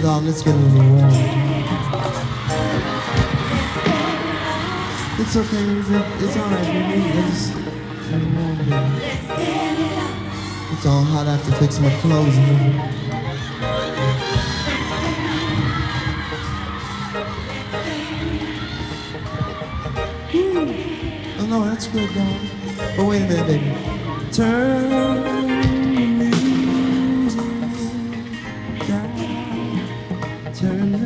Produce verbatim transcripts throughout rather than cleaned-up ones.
on, let's get a little warm. It's okay, baby. It's alright, baby. It's, it's all hot. I have to fix my clothes, baby. Oh no, that's good, dog. But wait a minute, baby. Turn the music down. Turn the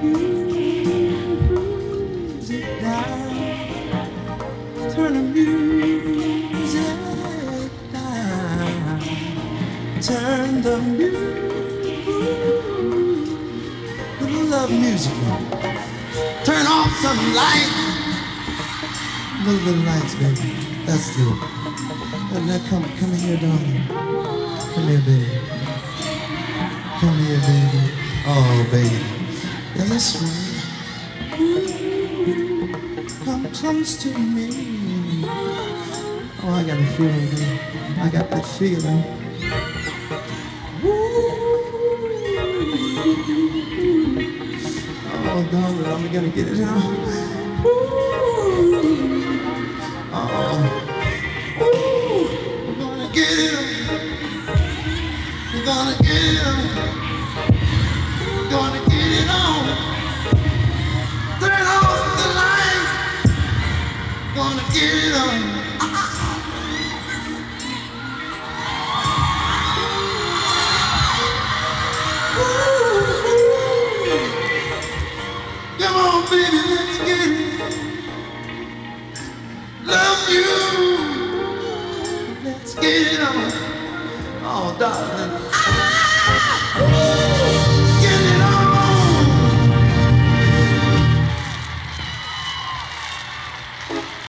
music down. Turn the music down. Turn the music. Little love music. Turn off some lights. Little bit of lights, baby. That's good. And now come, come here, darling. Come here, baby. Come here, baby. Oh, baby. Yeah, that's right. Ooh, come close to me. Oh, I got a feeling, baby. I got that feeling. Ooh. Oh, darling, I'm gonna get it out. Ooh. Oh, ooh, we're gonna get him. We're gonna get him. We're gonna get it on. Turn off the lights. Gonna get it on. Ooh, come on, baby, let's get it. Love you. Let's get it on. Oh, darling.